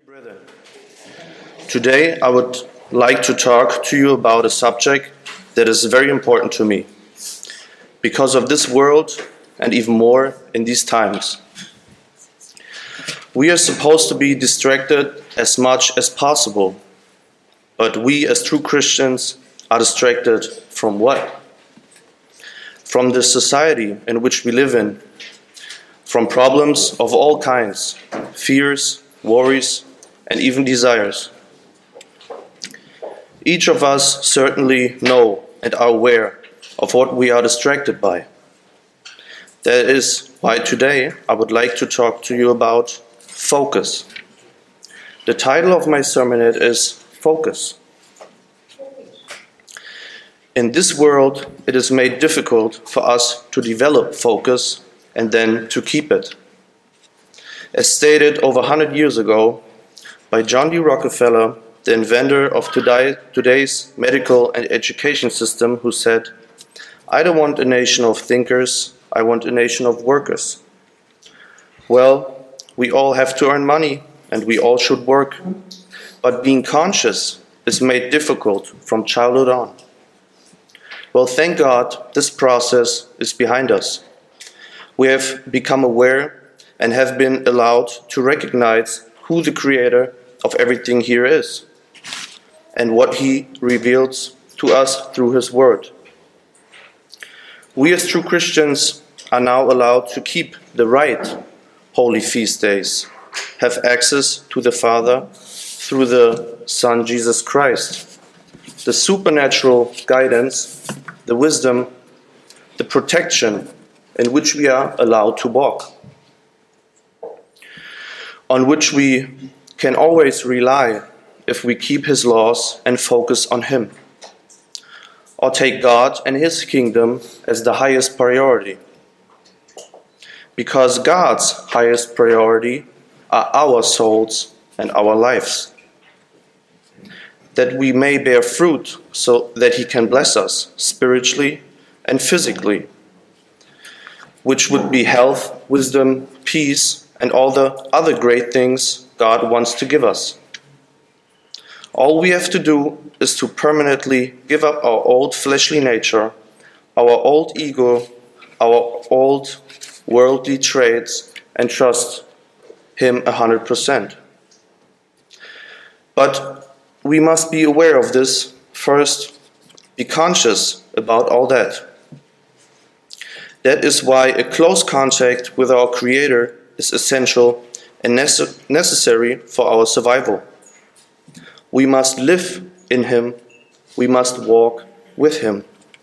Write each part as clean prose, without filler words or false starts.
Brethren, today I would like to talk to you about a subject that is very important to me because of this world and even more in these times. We are supposed to be distracted as much as possible, but we as true Christians are distracted from what? From the society in which we live in, from problems of all kinds, fears, worries, and even desires. Each of us certainly know and are aware of what we are distracted by. That is why today I would like to talk to you about focus. The title of my sermon is Focus. In this world, it is made difficult for us to develop focus and then to keep it. As stated over 100 years ago by John D. Rockefeller, the inventor of today's medical and education system, who said, "I don't want a nation of thinkers, I want a nation of workers." Well, we all have to earn money and we all should work, but being conscious is made difficult from childhood on. Well, thank God this process is behind us. We have become aware and have been allowed to recognize who the creator of everything here is and what he reveals to us through his word. We as true Christians are now allowed to keep the right holy feast days, have access to the Father through the Son Jesus Christ, the supernatural guidance, the wisdom, the protection in which we are allowed to walk, on which we can always rely if we keep his laws and focus on him, or take God and his kingdom as the highest priority. Because God's highest priority are our souls and our lives, that we may bear fruit so that he can bless us spiritually and physically, which would be health, wisdom, peace, and all the other great things God wants to give us. All we have to do is to permanently give up our old fleshly nature, our old ego, our old worldly traits, and trust him 100%. But we must be aware of this first, be conscious about all that. That is why a close contact with our Creator is essential and necessary for our survival. We must live in him, we must walk with him.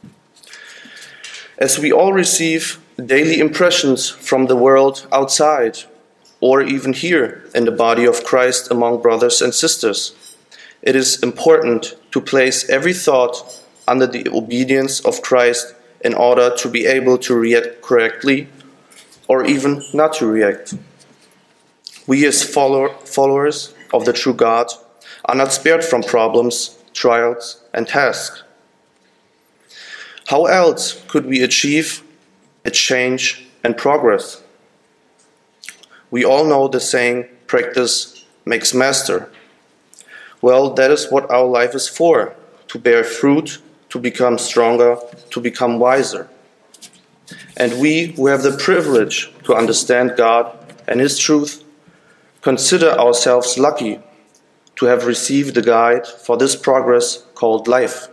As we all receive daily impressions from the world outside, or even here in the body of Christ among brothers and sisters, it is important to place every thought under the obedience of Christ in order to be able to react correctly or even not to react. We as followers of the true God are not spared from problems, trials, and tasks. How else could we achieve a change and progress? We all know the saying, practice makes master. Well, that is what our life is for, to bear fruit, to become stronger, to become wiser. And we who have the privilege to understand God and his truth consider ourselves lucky to have received the guide for this process called life.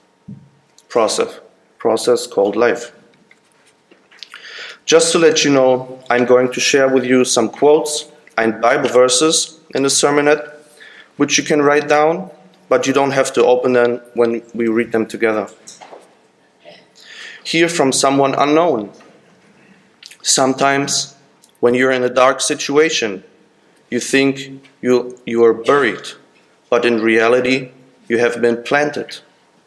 Process called life. Just to let you know, I'm going to share with you some quotes and Bible verses in the sermonette, which you can write down, but you don't have to open them when we read them together. Hear from someone unknown. Sometimes, when you're in a dark situation, you think you are buried, but in reality, you have been planted.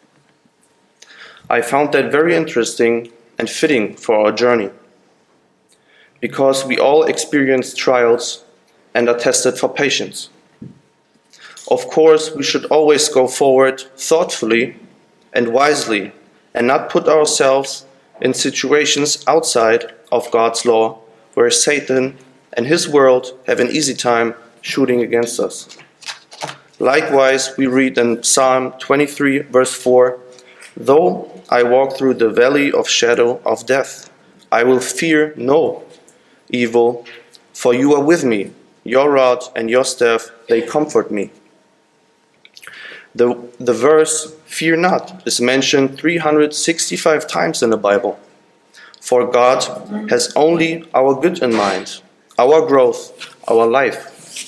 I found that very interesting and fitting for our journey, because we all experience trials and are tested for patience. Of course, we should always go forward thoughtfully and wisely and not put ourselves in situations outside of God's law where Satan and his world have an easy time shooting against us. Likewise, we read in Psalm 23, verse 4, "Though I walk through the valley of shadow of death, I will fear no evil, for you are with me. Your rod and your staff, they comfort me." The verse, "fear not," is mentioned 365 times in the Bible. For God has only our good in mind, our growth, our life.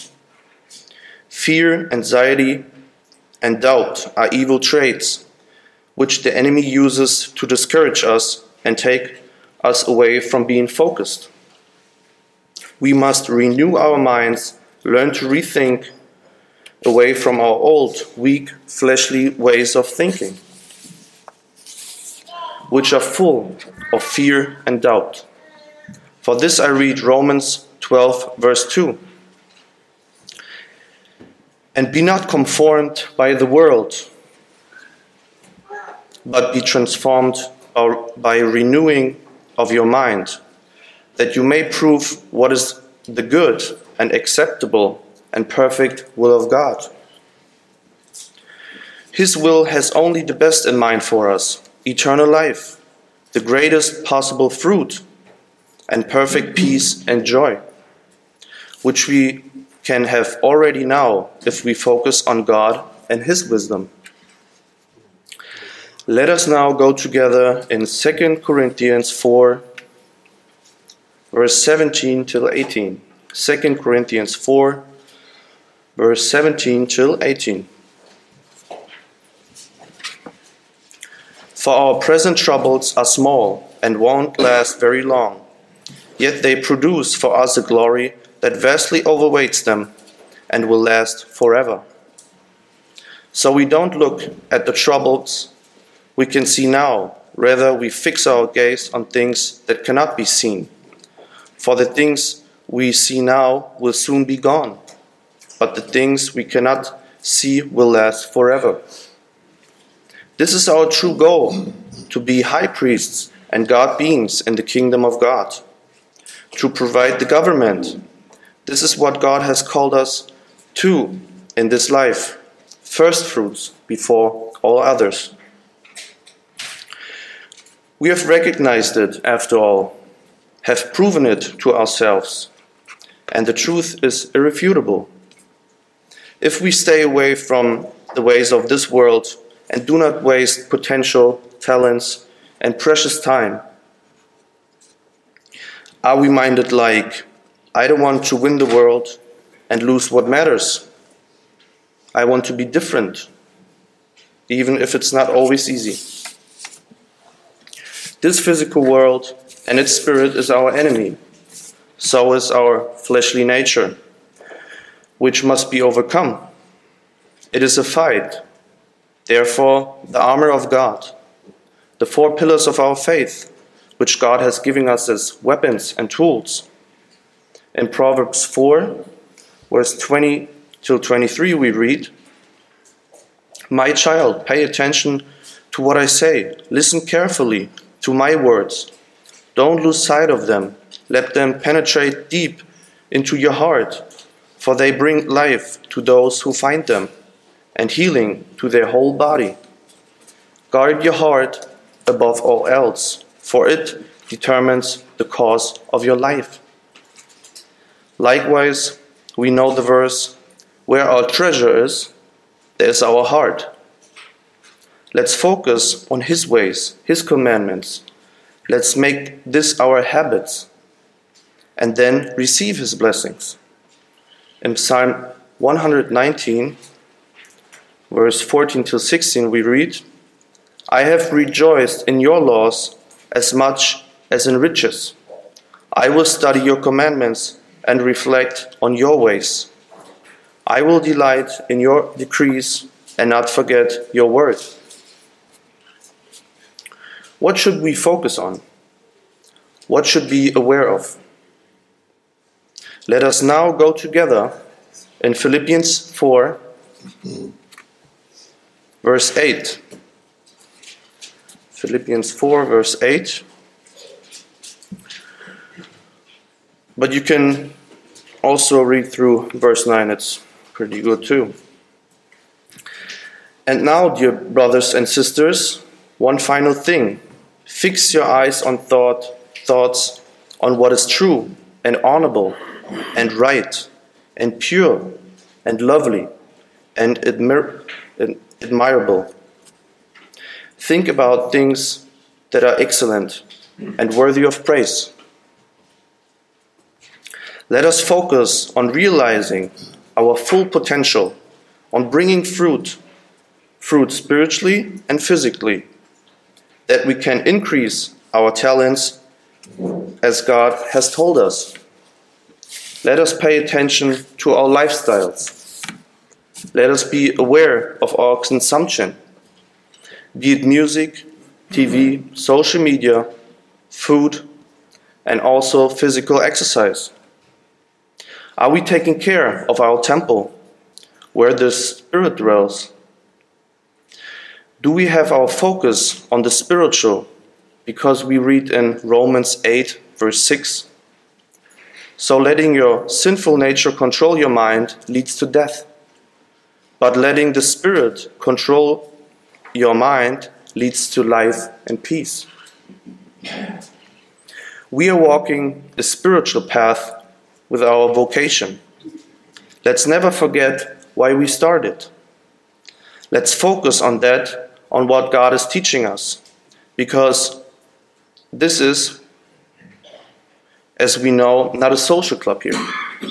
Fear, anxiety, and doubt are evil traits which the enemy uses to discourage us and take us away from being focused. We must renew our minds, learn to rethink away from our old, weak, fleshly ways of thinking, which are full of fear and doubt. For this I read Romans 12, verse 2. "And be not conformed by the world, but be transformed by renewing of your mind, that you may prove what is the good and acceptable and perfect will of God." His will has only the best in mind for us, eternal life, the greatest possible fruit, and perfect peace and joy, which we can have already now if we focus on God and His wisdom. Let us now go together in 2 Corinthians 4, verse 17 till 18. 2 Corinthians 4, verse 17 till 18. "For our present troubles are small and won't last very long, yet they produce for us a glory that vastly overweights them and will last forever. So we don't look at the troubles we can see now, rather we fix our gaze on things that cannot be seen. For the things we see now will soon be gone, but the things we cannot see will last forever. This is our true goal, to be high priests and God beings in the kingdom of God, to provide the government. This is what God has called us to in this life, first fruits before all others. We have recognized it, after all, have proven it to ourselves, and the truth is irrefutable. If we stay away from the ways of this world and do not waste potential, talents, and precious time, are we minded like, I don't want to win the world and lose what matters. I want to be different, even if it's not always easy. This physical world and its spirit is our enemy. So is our fleshly nature, which must be overcome. It is a fight. Therefore, the armor of God, the 4 pillars of our faith, which God has given us as weapons and tools. In Proverbs 4, verse 20 till 23, we read, "My child, pay attention to what I say. Listen carefully to my words. Don't lose sight of them. Let them penetrate deep into your heart, for they bring life to those who find them, and healing to their whole body. Guard your heart above all else, for it determines the course of your life." Likewise, we know the verse, "Where our treasure is, there is our heart." Let's focus on His ways, His commandments. Let's make this our habits, and then receive His blessings. In Psalm 119, verse 14 to 16, we read, "I have rejoiced in your laws as much as in riches. I will study your commandments and reflect on your ways. I will delight in your decrees and not forget your word." What should we focus on? What should we be aware of? Let us now go together in Philippians 4, verse 8. Philippians 4, verse 8. But you can also read through verse 9. It's pretty good too. And now, dear brothers and sisters, one final thing. Fix your eyes on thoughts on what is true and honorable and right and pure and lovely and admirable. Think about things that are excellent and worthy of praise. Let us focus on realizing our full potential, on bringing fruit spiritually and physically, that we can increase our talents as God has told us. Let us pay attention to our lifestyles. Let us be aware of our consumption, be it music, TV, social media, food, and also physical exercise. Are we taking care of our temple, where the Spirit dwells? Do we have our focus on the spiritual, because we read in Romans 8, verse 6, so letting your sinful nature control your mind leads to death, but letting the Spirit control your mind leads to life and peace. We are walking a spiritual path with our vocation. Let's never forget why we started. Let's focus on that, on what God is teaching us, because this is, as we know, not a social club here.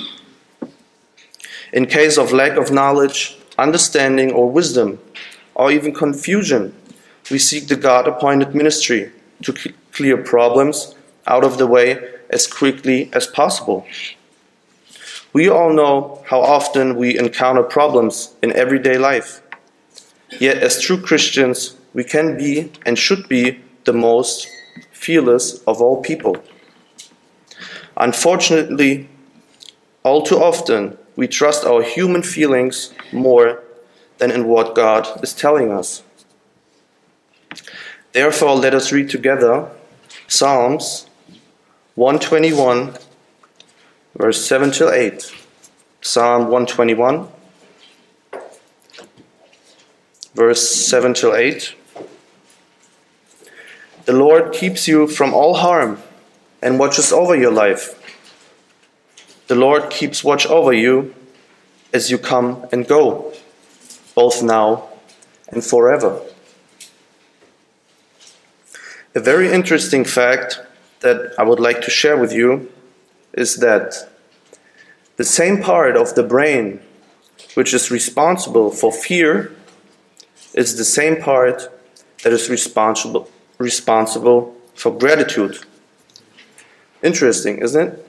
In case of lack of knowledge, understanding, or wisdom, or even confusion, we seek the God-appointed ministry to clear problems out of the way as quickly as possible. We all know how often we encounter problems in everyday life. Yet as true Christians, we can be and should be the most fearless of all people. Unfortunately, all too often, we trust our human feelings more than in what God is telling us. Therefore, let us read together Psalms 121, verse 7 till 8. Psalm 121, verse 7 till 8. The Lord keeps you from all harm and watches over your life. The Lord keeps watch over you as you come and go, both now and forever. A very interesting fact that I would like to share with you is that the same part of the brain which is responsible for fear is the same part that is responsible for gratitude. Interesting, isn't it?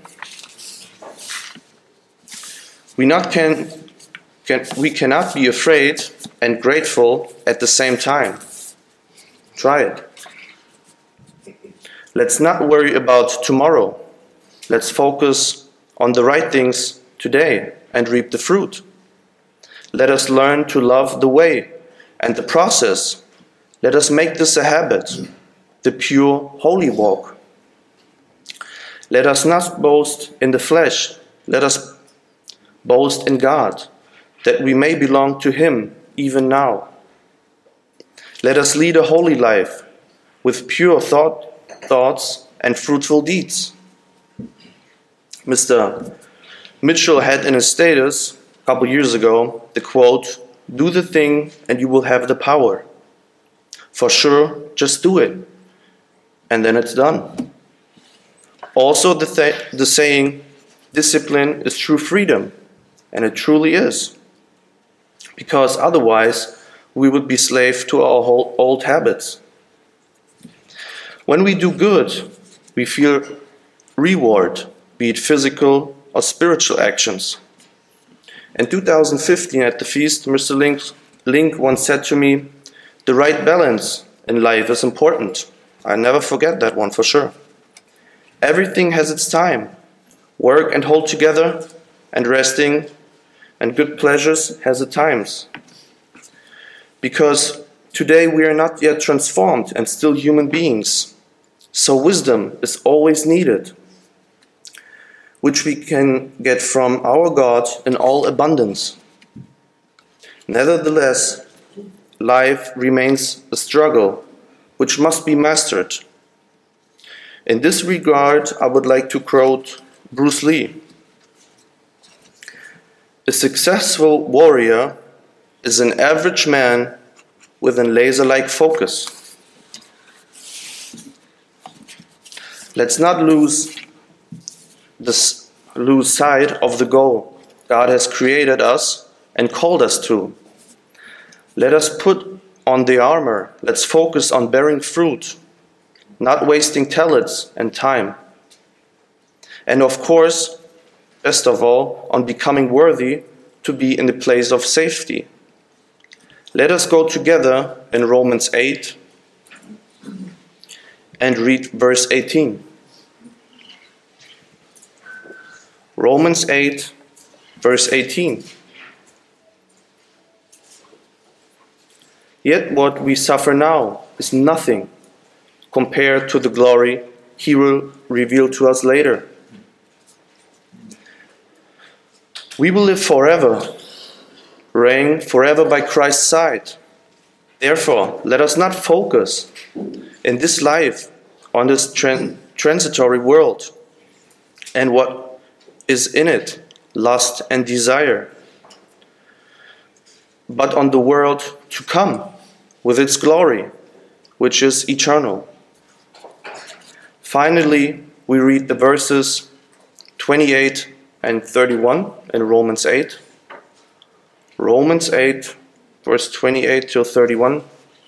We cannot be afraid and grateful at the same time. Try it. Let's not worry about tomorrow. Let's focus on the right things today and reap the fruit. Let us learn to love the way and the process. Let us make this a habit, the pure, holy walk. Let us not boast in the flesh. Let us boast in God, that we may belong to Him even now. Let us lead a holy life with pure thoughts and fruitful deeds. Mr. Mitchell had in his status a couple years ago the quote, "Do the thing and you will have the power. For sure, just do it, and then it's done." Also the saying, "Discipline is true freedom," and it truly is. Because otherwise, we would be slave to our old habits. When we do good, we feel reward, be it physical or spiritual actions. In 2015 at the feast, Mr. Link once said to me, "The right balance in life is important." I never forget that one for sure. Everything has its time. Work and hold together, and resting and good pleasures has its times. Because today we are not yet transformed and still human beings, so wisdom is always needed. which we can get from our God in all abundance. Nevertheless, life remains a struggle, which must be mastered. In this regard, I would like to quote Bruce Lee. A successful warrior is an average man with a laser-like focus. Let's not lose sight of the goal God has created us and called us to. Let us put on the armor. Let's focus on bearing fruit, not wasting talents and time. And of course, best of all, on becoming worthy to be in the place of safety. Let us go together in Romans 8 and read verse 18. Romans 8, verse 18. Yet what we suffer now is nothing compared to the glory He will reveal to us later. We will live forever, reign forever by Christ's side. Therefore, let us not focus in this life on this transitory world and what is in it, lust and desire, but on the world to come with its glory, which is eternal. Finally, we read the verses 28 and 31 in Romans 8. Romans 8, verse 28 till 31.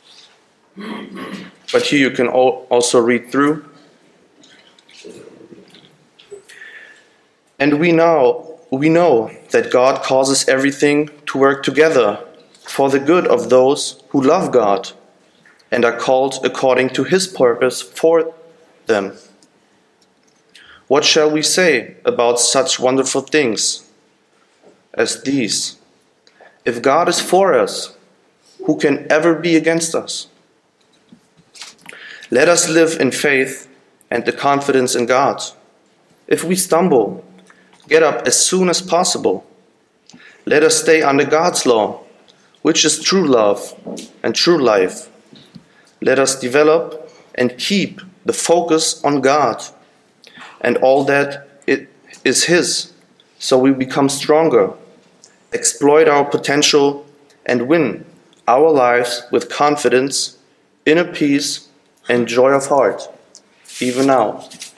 But here you can also read through. And we know that God causes everything to work together for the good of those who love God and are called according to His purpose for them. What shall we say about such wonderful things as these? If God is for us, who can ever be against us? Let us live in faith and the confidence in God. If we stumble, get up as soon as possible. Let us stay under God's law, which is true love and true life. Let us develop and keep the focus on God and all that it is His, so we become stronger, exploit our potential, and win our lives with confidence, inner peace, and joy of heart, even now.